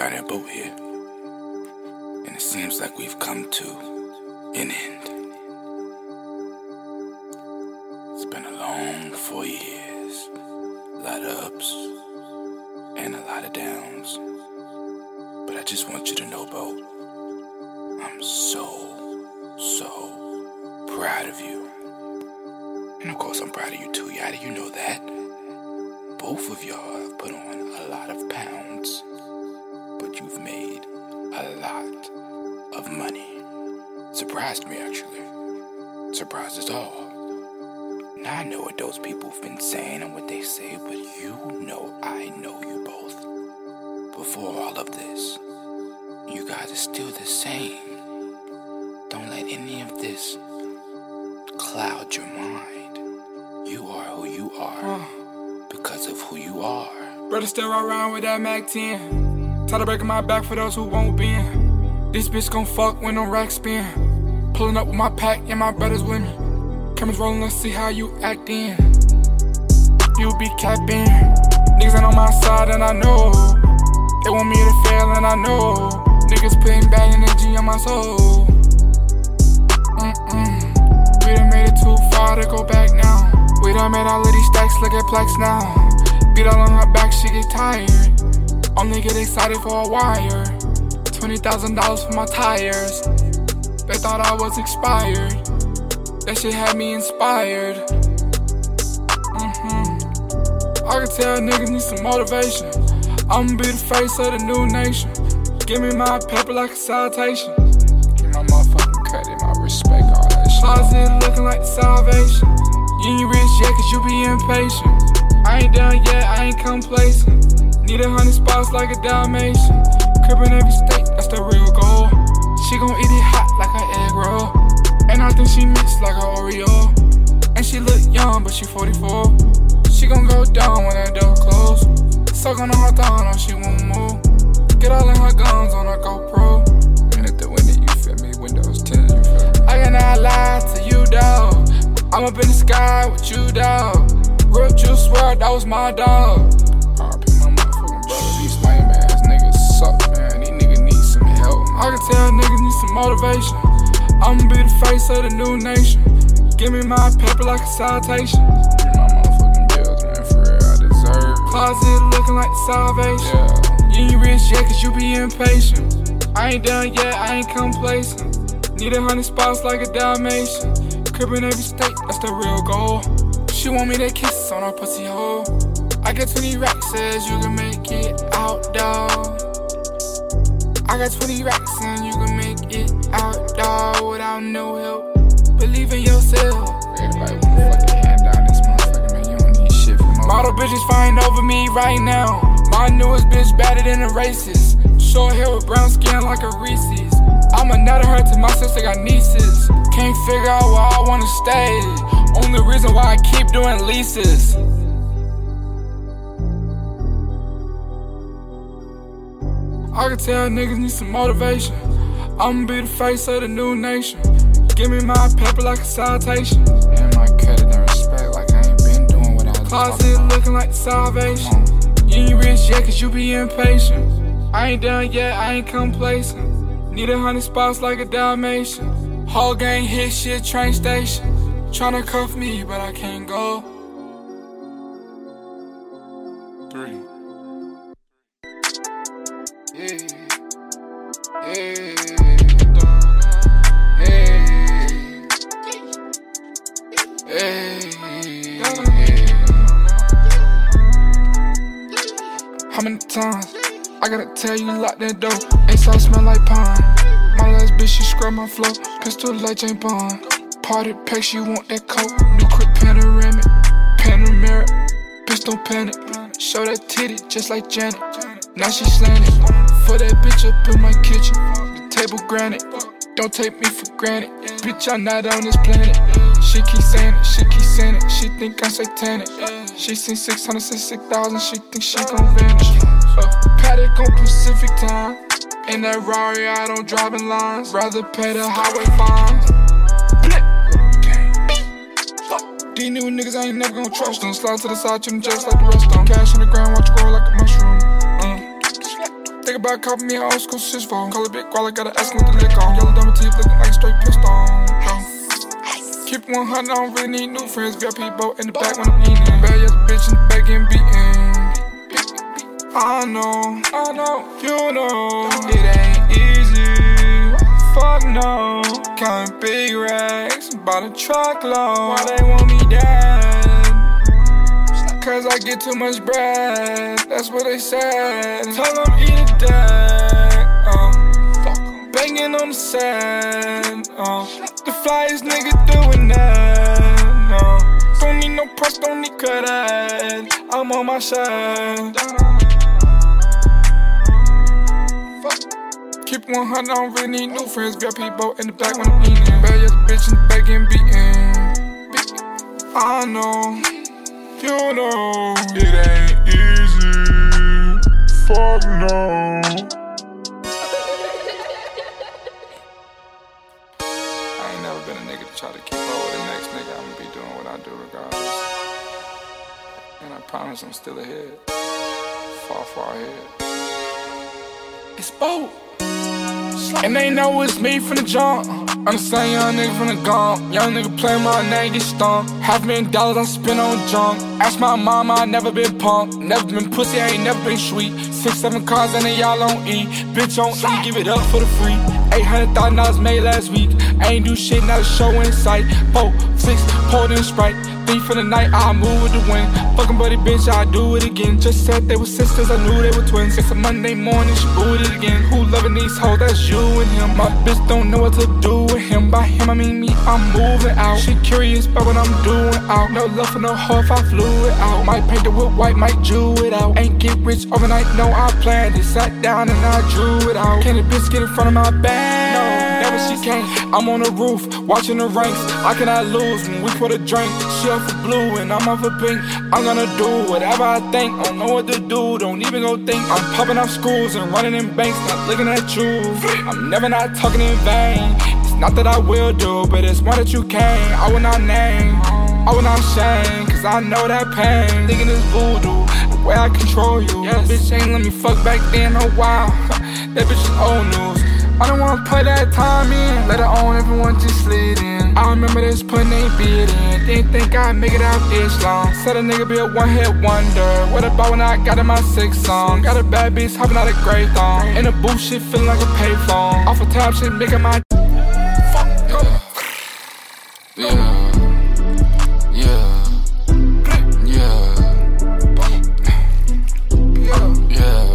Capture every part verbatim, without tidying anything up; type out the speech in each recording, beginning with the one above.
riding a boat here, and it seems like we've come to an end. It's been a long four years, a lot of ups and a lot of downs, but I just want you to know, Bo, I'm so, so proud of you. And of course I'm proud of you too, Yada, you know that. Both of y'all have put on a lot of pounds, but you've made a lot of money. Surprised me, actually. Surprised us all. Now I know what those people have been saying and what they say, but you know I know you both. Before all of this, you guys are still the same. Don't let any of this cloud your mind. You are who you are because of who you are. Brother still ride around with that Mac ten. Tired of breaking my back for those who won't bend. This bitch gon' fuck when no rack spin. Pulling up with my pack and my brothers with me. Cameras rolling, let's see how you actin'. You be capping. Niggas ain't on my side and I know. They want me to fail and I know. Niggas putting bad energy on my soul. Mm-mm. We done made it too far to go back now. We done made all of these stacks look at Plex now. Beat all on her back, she get tired. Only get excited for a wire. twenty thousand dollars for my tires. They thought I was expired. That shit had me inspired. Mm-hmm. I can tell niggas need some motivation. I'ma be the face of the new nation. Give me my paper like a citation. Give my motherfucking credit, my respect, all that shit. Closet looking like the salvation. You ain't rich yet cause you be impatient. I ain't done yet, I ain't complacent. Need a hundred spots like a Dalmatian. Crib in every state, that's the real goal. She gon' eat it hot like an egg roll. And I think she mixed like an Oreo. And she look young, but she forty-four. She gon' go down when that door close. Suck on her thumb, or she won't move. Get all in her guns on her GoPro. And at the window, you feel me? Windows ten, you feel me? I cannot lie to you, dawg. I'm up in the sky with you, dawg. Real juice, swear that was my dog. R I P my motherfucking brother. These lame ass niggas suck, man. These niggas need some help. I can tell niggas need some motivation. I'ma be the face of the new nation. Give me my paper like a citation. Give me my motherfucking bills, man, for real, I deserve it. Closet looking like the salvation. Yeah. You ain't rich yet cause you be impatient. I ain't done yet, I ain't complacent. Need a hundred spots like a Dalmatian. Crib in every state, that's the real goal. She want me to kiss on her pussy hole. I got twenty racks, says you can make it out, dawg. I got twenty racks and you can make it out, dawg, without no help. Believe in yourself. Everybody wanna fucking hand down this motherfucker, man. You don't need shit from no model bitches fighting over me right now. My newest bitch better than the racist. Short hair with brown skin like a Reese's. I'ma nut her to my sister got nieces. Can't figure out where I wanna stay. Only reason why I keep doing leases. I can tell niggas need some motivation. I'ma be the face of the new nation. Give me my paper like a citation. And my credit and respect like I ain't been doing what I was Closet looking like the salvation. You ain't rich yet cause you be impatient. I ain't done yet, I ain't complacent. Need a hundred spots like a Dalmatian. Whole gang hit shit, train station. Tryna cuff me, but I can't go. Three. Yeah. Yeah. Hey. Hey. How many times I gotta tell you lock that door? Inside smell like pine. My last bitch, she scrub my flow. Pistol like James Bond. Party packs, you want that coat. New crib panoramic, panoramic. Bitch don't panic. Show that titty just like Janet. Now she slanted. For that bitch up in my kitchen. The table granite. Don't take me for granted. Bitch, I'm not on this planet. She keep saying it, she keep saying it. She think I'm satanic. She seen six hundred sixty thousand. She think she gon' vanish. Uh, Paddock on Pacific time. In that Rari, I don't drive in lines. Rather pay the highway fines. These new niggas, I ain't never gon' trust them. Slide to the side, treat them just like the rest of them. Cash on the ground, watch it grow like a mushroom. Mm. Think nigga about copy me an old school shit phone. Call it big guala, gotta ask him what the lick on. Yellow diamond teeth looking like a straight pistol. Keep it one hundred, I don't really need new friends. V I P boat in the back when I'm eating. Bad ass bitch in the back getting beaten. I know, I know, you know, it ain't easy. Fuck no, counting big racks, bought a truckload. Why they want me dead? Cause I get too much bread, that's what they said. Tell them eat a dick, uh, banging on the sand, uh, the flyest nigga doing that, no. Don't need no press, don't need credit, I'm on my shit. Keep one hundred, I don't really need new friends. V I P boat in the back when I'm eating. Bad ass bitch in the back getting beaten. I know, you know, it ain't easy. Fuck no. I ain't never been a nigga to try to keep up with the next nigga. I'ma be doing what I do regardless. And I promise I'm still ahead. Far, far ahead. It's both. And they know it's me from the jump. Understand young nigga from the gump. Young nigga play my name, get stumped. Half a million dollars I spend on junk. Ask my mama, I never been pumped. Never been pussy, I ain't never been sweet. Six, seven cars and then y'all don't eat. Bitch on E, give it up for the free. Eight hundred thousand dollars made last week. I ain't do shit, not a show in sight. Four, six, poured in Sprite. Three for the night, I move with the wind. Fucking buddy bitch, I do it again. Just said they were sisters, I knew they were twins. It's a Monday morning, she booted again. Who loving these hoes, that's you and him. My bitch don't know what to do with him. By him, I mean me, I'm moving out. She curious about what I'm doing out. No love for no hoe if I flew it out. Might paint the whip white, might Jew it out. Ain't get rich overnight, no, I planned it. Sat down and I drew it out. Can the bitch get in front of my band? No, never she can't. I'm on the roof, watching the ranks. I cannot lose when we put a drink. She up for blue and I'm up for pink. I'm gonna do whatever I think. Don't know what to do, don't even go think. I'm popping off schools and running in banks, not looking at you. I'm never not talking in vain. It's not that I will do, but it's more that you can't. I will not name, I will not shame. Cause I know that pain. Thinking it's voodoo, the way I control you. Yes. Bitch ain't let me fuck back then, oh wow. That bitch is old news. I don't wanna play that time in. Let her on, everyone just slid in. I remember this putting they bid in. Didn't think I'd make it out this long. Said a nigga be a one-hit wonder. What about when I got in my sixth song? Got a bad bitch hopping out a great thong. In the booth shit feeling like a payphone. Off a tab shit making my fuck go. Yeah. Yeah. Yeah. Yeah. Yeah.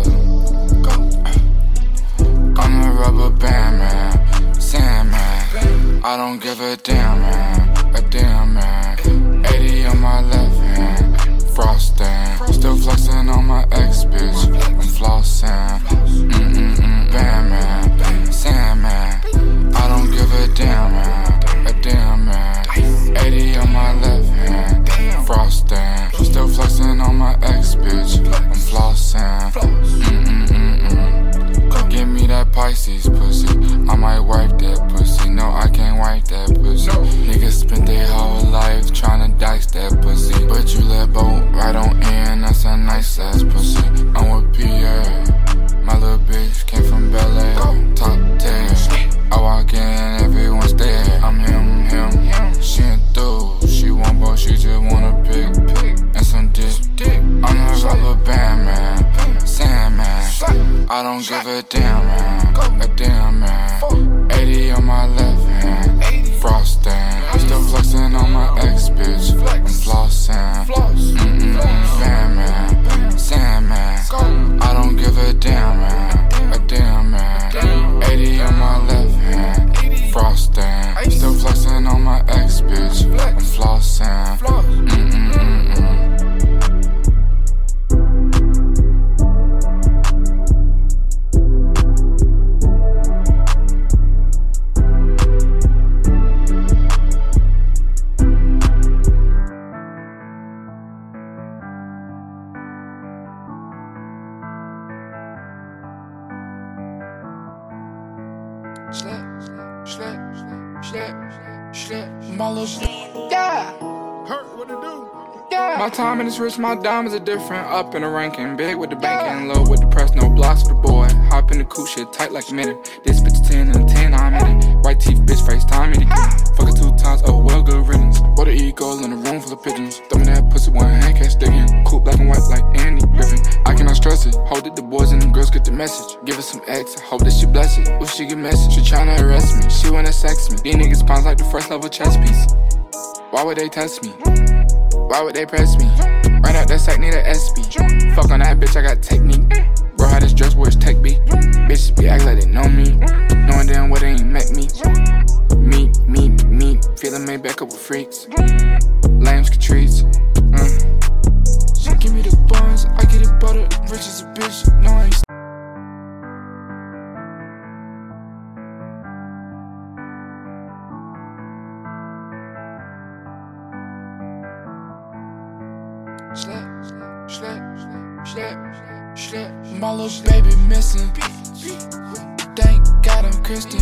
I'm a rubber band man, Sandman. I don't give a damn man, a damn man. eighty on my left hand, frosting. Still flexing on my ex bitch, I'm flossing. Mm-mm-mm, band man, Sandman. I don't give a damn man, a damn man. eighty on my left hand, frosting. Still flexing on my ex bitch, I'm flossing. Mm-mm-mm-mm. Give me that Pisces pussy, I might wipe that pussy. No, I can't wipe that pussy. Niggas spent their whole life tryna dice that pussy, but you let boat right on in, that's a nice ass pussy. I'm with Pierre, my little bitch came from Bel Air, top ten. I walk in, everyone's there. I'm him, him. She ain't through, she want both, she just wanna pick, pick and some dick. I'm a rubber band man, Sandman. I don't give a damn man, a damn man. eighty on my left hand, frosting. Still flexing on my ex bitch, I'm flossing. Mm-mm-mm, band man, Sandman. I don't give a damn man, a damn man. eighty on my left hand, frosting. Still flexing on my ex bitch, I'm flossing. Mm-mm-mm-mm. Slap, slap, slap, slap, my little slap. Yeah. Hurt, what it do? Yeah. My time in this rich, my diamonds are different. Up in the ranking, big with the banking, low with the press, no blocks with the boy. Hop in the cool shit, tight like a minute. This bitch a ten and a ten, I'm in it. White teeth, bitch face, time me to get. Fuck it two times, oh well, good riddance. Water eagle in a room full of pigeons. Thumbing that pussy, one hand can't stick in. Cool black and white like Andy Griffin. I cannot stress it. Hold it, the boys and the girls get the message. Give her some X, I hope that she bless it. Ooh, she get message. She tryna arrest me, she wanna sex me. These niggas pounds like the first level chess piece. Why would they test me? Why would they press me? Right out that sack, need a S B. Fuck on that bitch, I got technique. Bro, how this dress, where it's tech be? Bitches be acting like they know me, knowing damn well they ain't met me. Me, me, me, feeling made back up with freaks. Lames can treats. Mm. She give me the buns, I get it butter. Rich as a bitch, no I ain't. Slap, slap, slap, slap. My little baby missing. Thank God I'm Christian.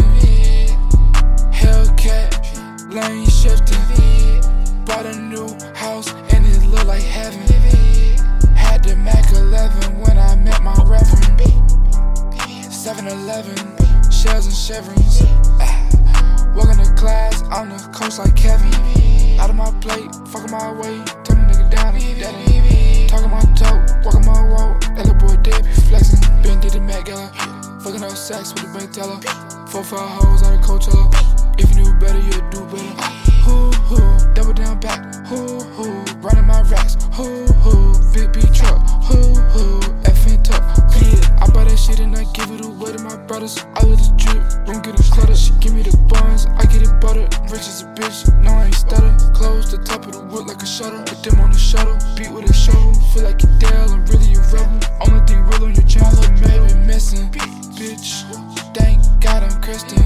Hellcat, lane shifting. Bought a new house and it look like heaven. Had the Mac eleven when I met my reverend. seven eleven, shells and chevrons. Walking to class on the coast like Kevin. Out of my plate, fucking my way. Turn a nigga down and daddy. Talking my talk, walking my walk. That little boy dead be flexing. Been did the Met Gala. Fucking up sex with the bank teller. Four, five hoes out of Coachella. If you knew better, you'd do better. Hoo hoo, double down back. Hoo hoo, running my racks. Hoo hoo, big B truck. Hoo hoo, effing tuck. Yeah, I buy that shit and I give it away to my brothers. I let the drip, don't get it cluttered. She give me the buns, I get it buttered. Rich as a bitch, no I ain't stutter. Close the top of the wood like a shutter. Put them on the shuttle, beat with a shovel. Feel like you're Dale, I'm really a rebel. Only thing real on your channel, maybe missing. Bitch, thank God I'm Christian.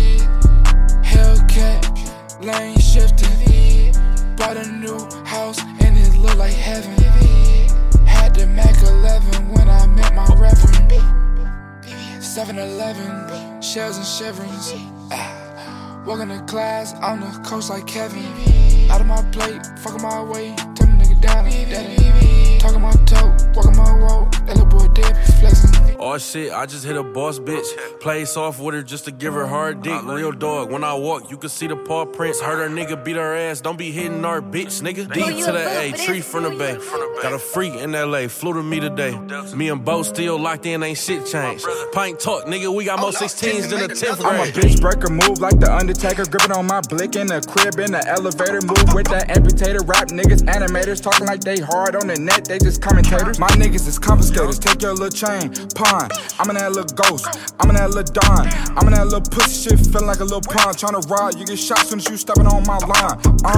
Hellcat, lane shifting. Bought a new house and it look like heaven. Had the Mac eleven when I met my reverend. seven eleven, shells and chevrons. Ah, walking to class on the coast like Kevin. Out of my plate, fucking my way. Turn a nigga down and daddy. Talking my talk, walking my walk. That little boy dead be flexing. Oh shit, I just hit a boss bitch. Play soft with her just to give her hard dick. Real dog, when I walk, you can see the paw prints. Heard her nigga beat her ass, don't be hitting our bitch, nigga. D to the A, tree from the bay. Got a freak in L A, flew to me today. Me and Bo still locked in, ain't shit changed. Pint talk, nigga, we got more sixteens than a tenth grade. I'm a bitch breaker, move like the Undertaker. Gripping on my blick in the crib, in the elevator. Move with that amputated rap niggas, animators. Talking like they hard on the net, they just commentators. My niggas is confiscators, take your little chain, pawn. I'm in that little ghost, I'm in that little Don. I'm in that little pussy shit, feeling like a little pawn. Tryna ride, you get shot soon as you stepping on my line.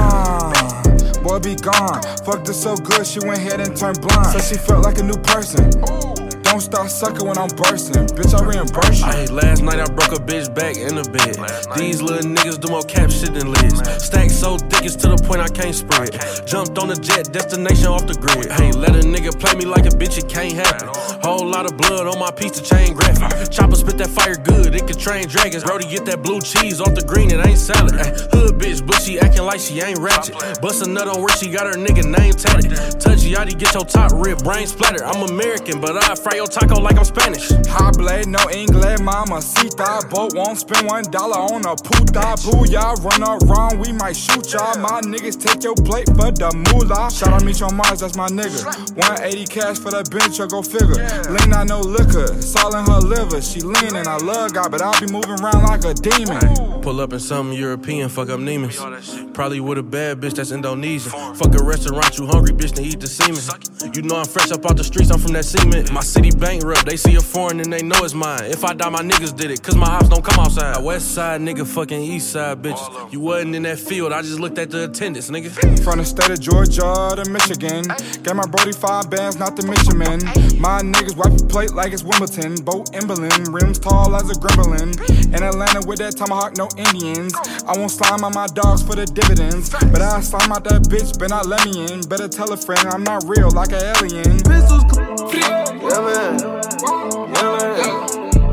Ah, uh, boy be gone. Fucked her so good, she went ahead and turned blind. So she felt like a new person. Don't start sucking when I'm bursting. Bitch, I reimburse you. Hey, last night I broke a bitch back in the bed. These little niggas do more cap shit than lids. Stack so thick it's to the point I can't spread. Jumped on the jet, destination off the grid. Hey, let a nigga play me like a bitch, it can't happen. Whole lot of blood on my piece to chain graphic. Chopper spit that fire good, it can train dragons. Brody get that blue cheese off the green, it ain't salad. Ay, hood bitch, but she acting like she ain't ratchet. Bust a nut on where she got her nigga name tatted. Touchy yachty, get your top rip, brain splatter. I'm American, but I fry your taco like I'm Spanish. High blade, no English, mama. Sita boat won't spend one dollar on a puta. Boo, y'all run around, we might shoot y'all. My niggas take your plate for the moolah. Shout out Meech on Mars, that's my nigga. one eighty cash for that bench, go figure. Lean, not no liquor, it's all in her liver. She lean and I love God, but I'll be moving around like a demon. Pull up in something European, fuck up Neiman's. Probably with a bad bitch that's Indonesian. Fuck a restaurant, you hungry bitch, to eat the semen. You know I'm fresh up out the streets, I'm from that cement. My city bankrupt, they see a foreign and they know it's mine. If I die, my niggas did it, cause my ops don't come outside. West side nigga, fucking east side bitches. You wasn't in that field, I just looked at the attendance, nigga. From the state of Georgia to Michigan. Got my Brody five bands, not the Michelin. My niggas wipe the plate like it's Wimbledon. Boat Emberlin, rims tall as a gremlin. In Atlanta with that tomahawk, no Indians. I won't slime on my dogs for the dividends, but I slime out that bitch, but not let me in. Better tell a friend I'm not real like an alien. Pistols, yeah man, yeah man.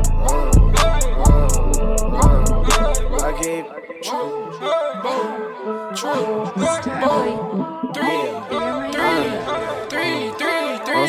I keep True, true, three, three.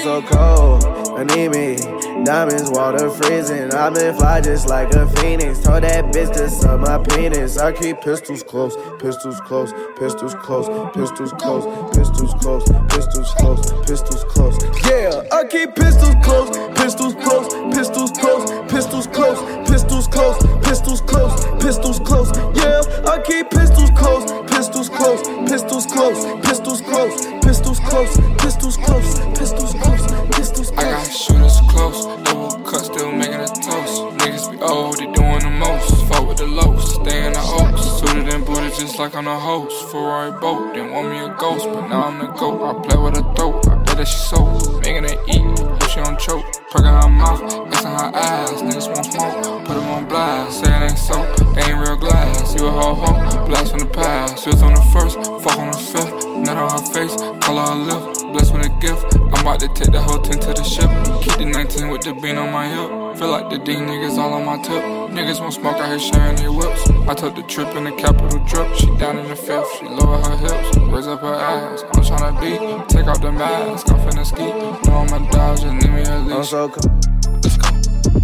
so cold, anemic. Diamonds, water freezing. I've been fly just like a phoenix. Told that bitch to suck my penis. I keep pistols close, pistols close, pistols close, pistols close, pistols close, pistols close, pistols close. Yeah, I keep pistols close, pistols close, pistols close, pistols close, pistols close, pistols close, pistols close. Yeah, I keep pistols close, pistols close, pistols close, pistols close, pistols close, pistols close, pistols close, pistols close. I got shooters close, double cut, still making a toast. Niggas be old, they doing the most. Fuck with the lows, stay in the oaks. Suited and booted just like I'm the host. Ferrari boat, didn't want me a ghost, but now I'm the goat. I play with her throat, I bet that she sold. Making her eat, hope she don't choke. Perking her mouth, kissing her ass. Niggas won't smoke, put them on blast. Say it ain't so, they ain't real glass. You a hoe hoe, blast from the past. She was on the first, fuck on the fifth. Nut on her face, call her a lift. Blessed with a gift, I'm about to take the whole ten to the ship. Keep the nineteen with the bean on my hip. Feel like the D niggas all on my tip. Niggas won't smoke out here sharing their whips. I took the trip in the capital drip. She down in the fifth, she lower her hips, raise up her ass. I'm tryna beat, take off the mask. I'm finna ski, know I'm a dodge, just need me a leash. I'm so cold. Let's go.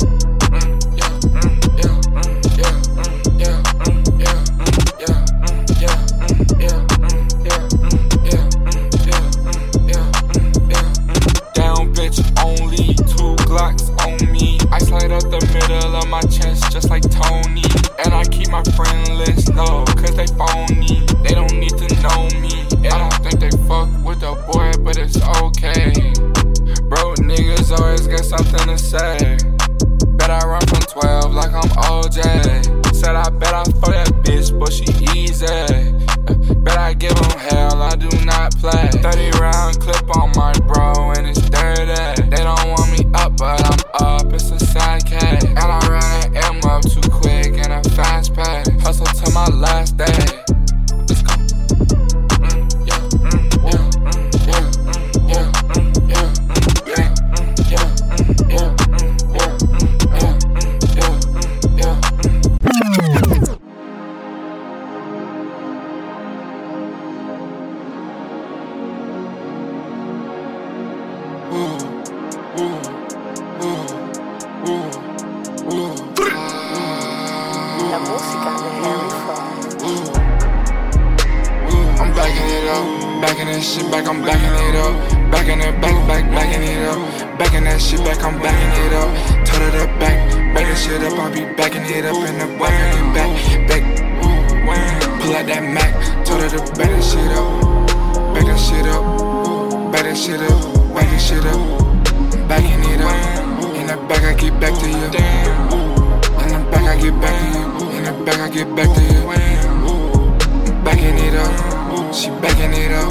Mm, yeah, mm, yeah, mm, yeah, mm, yeah, mm, yeah, mm, yeah, mm, yeah, mm, yeah, mm, yeah, mm, yeah, mm, yeah, mm, yeah, mm, yeah, mm. Down, bitch, only two Glocks on me. I slide up the middle of my chest just like Tony. And I keep my friend list low, cause they phony. They don't need to know me. And I don't think they fuck with the boy, but it's okay. Bro, niggas always got something to say. Bet I run from twelve like I'm O J. Said I bet I fuck that bitch, but she easy. Bet I give them hell, I do not play. thirty round clip on my bro, and it's dirty. They don't want me up, but I'm up, it's a sad case. And I ran an M up too quick in a fast pace. Hustle till my last day. Let's go. Mm, yeah, mm, yeah, mm, yeah, mm, yeah, mm, yeah, mm, yeah, mm, yeah, mm, yeah, mm, yeah, mm, yeah, mm, yeah, mm, yeah, mm. Ooh, ooh, ooh, ooh, ooh. La música de Harry Fraud. I'm backing it up, backing that shit back, I'm backing it up. Backing it back, back, backing it up. Backing that shit back, I'm backing it up. Turn it up back, back that shit up, I be backing it up in the back, and back, back. Pull out that Mac, turn it up, back that shit up. Back that shit up, back that shit up, back that shit up. Backing it up, in the back I get back to you. In the back I get back to you. In the back I get back to you. Backing it up, she backing it up.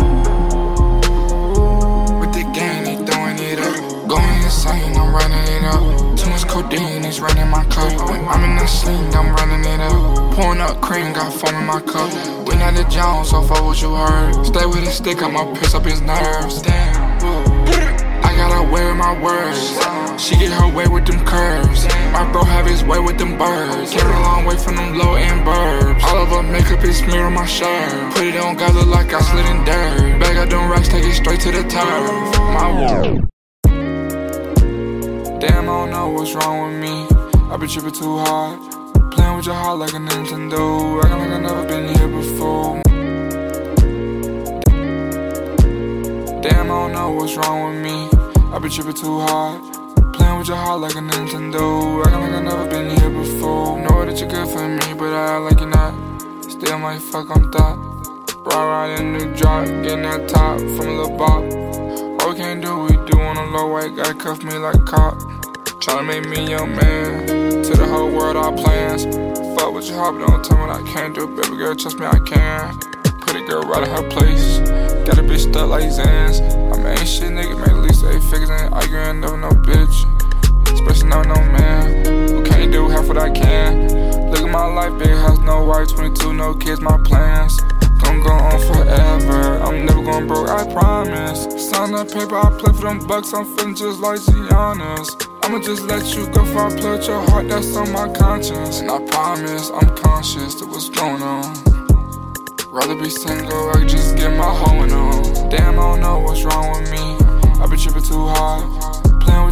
With the gang, they throwing it up. Going insane, I'm running it up. Too much codeine is running my cup. When I'm in the sling, I'm running it up. Pouring up cream, got foam in my cup. We not the Jones, so fuck what you heard. Stay with a stick, I'ma piss up his nerves. Damn. I gotta wear my words. She get her way with them curves. My bro have his way with them birds. Came a long way from them low end burbs. All of her makeup is smeared on my shirt. Put it on, God, look like I slid in dirt. Bag up them racks, take it straight to the turf. My world. Damn, I don't know what's wrong with me. I been tripping too hard. Playing with your heart like a Nintendo. Acting like I never been here before. Damn, I don't know what's wrong with me. I been tripping too hard. Playing with your heart like a Nintendo. Acting like I never been here before. Know that you're good for me, but I act like you're not. Still might fuck on thought. Brought right in the drop, getting that top from a little bop. All we can't do, we do on a low white guy, cuff me like a cop. Tryna make me your man. To the whole world, all plans. Fuck with your heart, but don't tell me what I can't do. Baby girl, trust me, I can. Put a girl right in her place. Got a bitch stuck like Zans. I mean, shit, nigga, made at least eight figures. Ain't arguing over no bitch. Especially no, no man. Who can't do half what I can. Look at my life, big house, no wife, twenty-two, no kids, my plans. Gon' go on forever. I'm never going broke, I promise. Sign that paper, I play for them bucks. I'm feeling just like Giannis. I'ma just let you go before I play with your heart, that's on my conscience. And I promise, I'm conscious of what's going on. Rather be single, I could just get my hoeing on. Damn, I don't know what's wrong with me. I been tripping too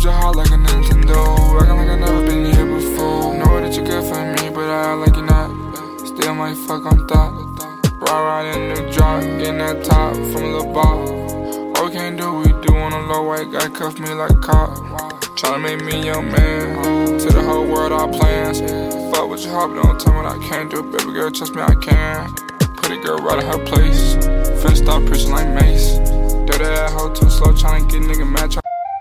your heart like a Nintendo. Acting like I never been here before. Know that you're good for me, but I act like you're not. Still might fuck on thought. Ride right in the drop, getting that top from a little bar. All we can't do, we do on a low white guy, cuff me like a cop. Tryna make me your man. To the whole world, our plans. Fuck with your heart, but don't tell me what I can't do. Baby girl, trust me, I can. Put a girl right in her place. Finna start preaching like Mace. Dirty that hoe too slow, tryna get nigga mad.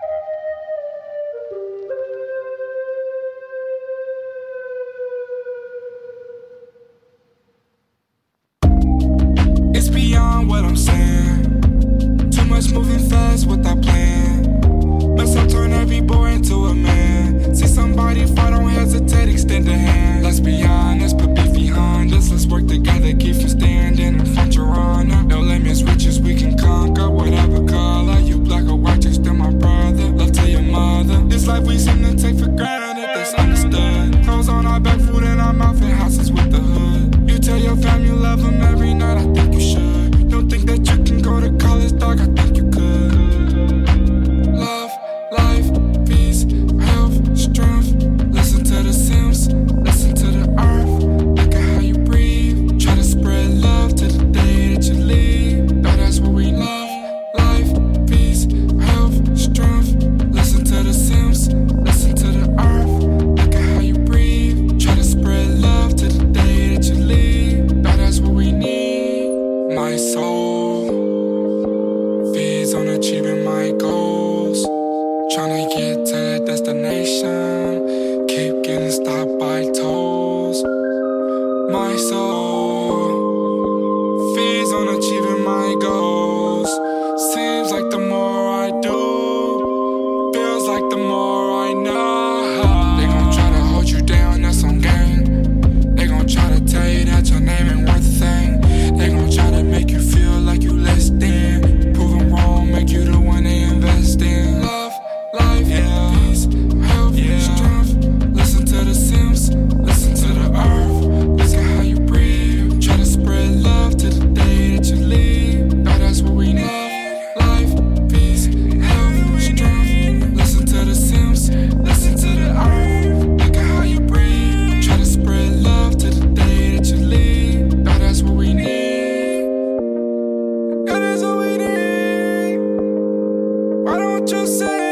It's beyond what I'm saying. Too much moving fast without plan. Mess up, turn every boy into a man. See somebody fight, don't hesitate, extend a hand. Let's be honest, put beef behind us. Let's work together, keep from standing in front your honor. No limits, riches we can conquer. Whatever color, you black or white, you're still my brother. Love to your mother. This life we seem to take for granted, that's understood. Clothes on our back, food in our mouth, and houses with the hood. You tell your family you love them every night, I think you should. Don't think that you can go to college, dog, I think you could. Love, life, peace, health, strength. Listen to the Sims, listen to the earth. Look at how you breathe. Try to spread love to the day that you leave. No, that's what we love. Life, peace, health, strength. Listen to the Sims, listen to the earth. Look at how you breathe. Try to spread love to the day that you leave. No, that's what we need. My soul feeds on achieving my goals. Tryna get to the destination, keep getting stopped by tolls. My soul feeds on achieving my goals. Seems like the more I do, feels like the more I know. They gon' try to hold you down, that's on game. They gon' try to tell you that your name ain't worth a thing. They gon' try to make you feel like you less than. Prove them wrong, make you the one they invest in. Love, life, yeah. Peace, health, yeah. Strength. Listen to the Sims, listen to the earth. Look at how you breathe. Try to spread love to the day that you leave. Now that's what we need. Life, peace, health, strength. Listen to the Sims, listen to the earth. Look at how you breathe. Try to spread love to the day that you leave. Now that's what we need. Now that's what we need. Why don't you say